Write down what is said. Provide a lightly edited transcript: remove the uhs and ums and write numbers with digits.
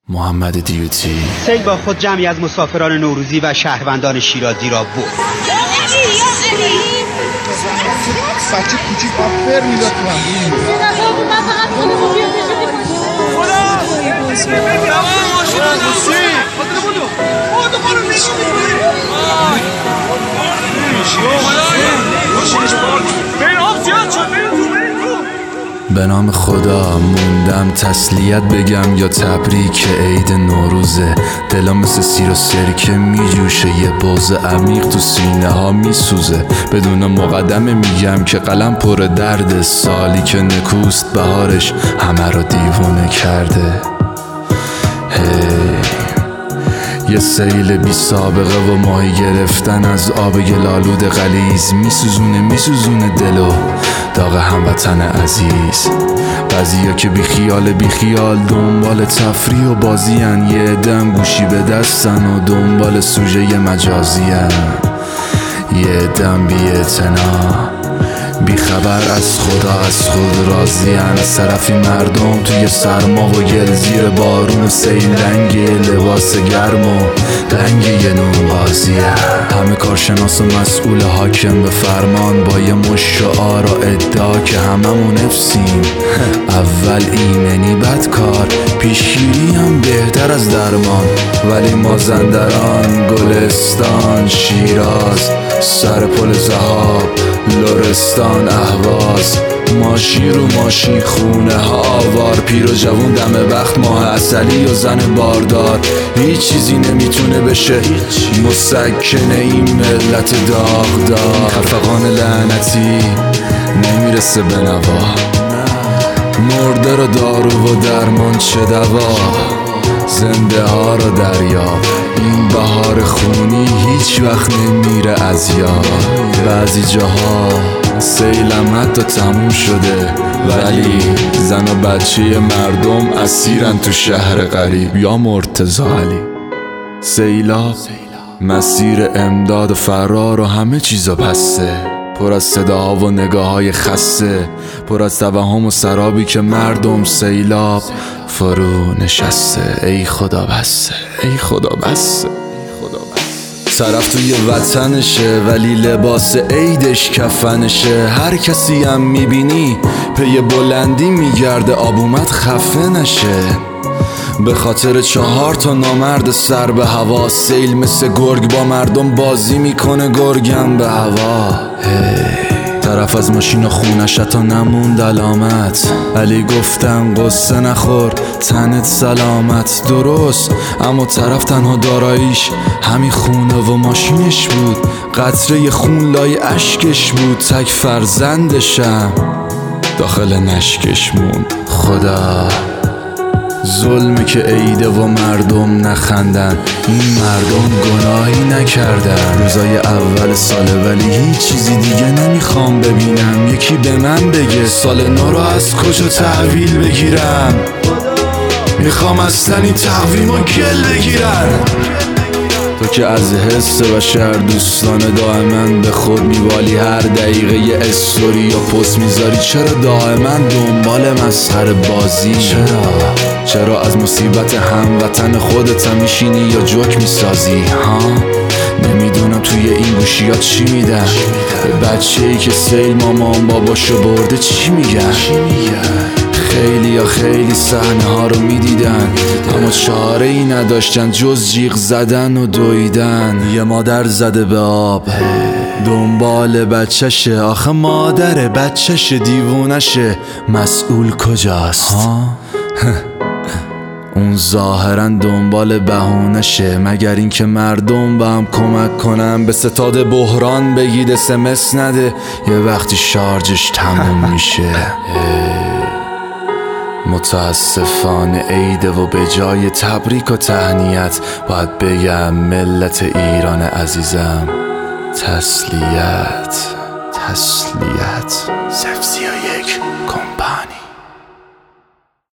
محمد دیوتی. سیل با خود جمعی از مسافران نوروزی و شهروندان شیرازی را برد. بچه کوچیک آفر میداد تو به نام خدا موندم تسلیت بگم یا تبریک عید نوروزه. دلم مثل سیر و سرکه میجوشه، یه بغض عمیق تو سینه ها میسوزه. بدون مقدمه میگم که قلم پر درد، سالی که نکوست بهارش همه رو دیوونه کرده. یه سیل بی سابقه و ماهی گرفتن از آب گلالود غلیظ میسوزونه دلو داغ هموطن عزیز. بعضیا که بی خیال دنبال تفریح و بازیان، یه عده‌ام گوشی به دستن و دنبال سوژه مجازیان، یه عده‌ام بی‌اعتنا بی خبر از خدا، از خود راضیان. از طرفی مردم توی سرما و گل زیر بارون و سیل رنگ لباس گرم و رنگ یه نون قاضیه. همه کارشناس و مسئول حاکم به فرمان با یه مش شعار و ادعا که هممون افسیم. اول ایمنی بعد کار، پیشگیری هم بهتر از درمان. ولی مازندران، گلستان، شیراز، سر پل ذهاب، لرستان، اهواز، ماشین رو ماشین، خونه ها آوار، پیر و جوون دم وقت، ماه عسلی و زن باردار. هیچ چیزی نمیتونه بشه مسکنه این ملت داغدار. خفقان لعنتی نمیرسه به نوا، مرده رو دارو و درمان چه دوا. زنده ها رو دریاب، این بهار خونی هیچ وقت نمیره از یاد. بعضی جاها سیلم حتی تموم شده، ولی زن و بچه مردم اسیرن تو شهر غریب یا مرتضی علی. سیلاب مسیر امداد و فرار و همه چیزا پسته، پر از صداها و نگاه‌های خسته، پر از توهم و سرابی که مردم سیلاب فرو نشسته. ای خدا بسته، ای خدا بسته. طرف توی وطنشه ولی لباس عیدش کفنشه. هر کسی هم میبینی پی بلندی میگرده، آب اومد خفه نشه. به خاطر 4 تا نامرد سر به هوا، سیل مثل گرگ با مردم بازی میکنه، گرگم به هوا. طرف از ماشین و خونش تا نموند علامت، علی گفتن قصه نخور تنت سلامت. درست، اما طرف تنها داراییش همین خونه و ماشینش بود، قطره خون لای اشکش بود. تک فرزندشم داخل نشکش موند. خدا ظلمه که عیده و مردم نخندن، این مردم گناهی نکردن. روزای اول ساله ولی هیچ چیزی دیگه نمیخوام ببینم. یکی به من بگه سال نو رو از کجا تحویل بگیرم، میخوام اصلا این تقویم و گل بگیرن. تو که از حس بشر دوستانه دائما به خود میوالی، هر دقیقه یه استوری یا پست میذاری. چرا دائما دنبال مسخره بازی؟ چرا از مصیبت هموطن خودت هم میشینی یا جوک میسازی؟ نمیدونم توی این گوشیات چی میدن به بچه‌ای که سیل مامان باباشو برده، چی میگن؟ خیلی صحنه ها رو میدیدن، اما چاره ای نداشتن جز جیغ زدن و دویدن. یه مادر زده به آب دنبال بچهشه، آخه مادر بچهشه دیوونشه، مسئول کجاست؟ اون ظاهرا دنبال بهونشه، مگر این که مردم به هم کمک کنن. به ستاد بحران بگید اسمس نده، یه وقتی شارژش تموم میشه. متاسفانه عیده و به جای تبریک و تهنیت باید بگم ملت ایران عزیزم تسلیت. 031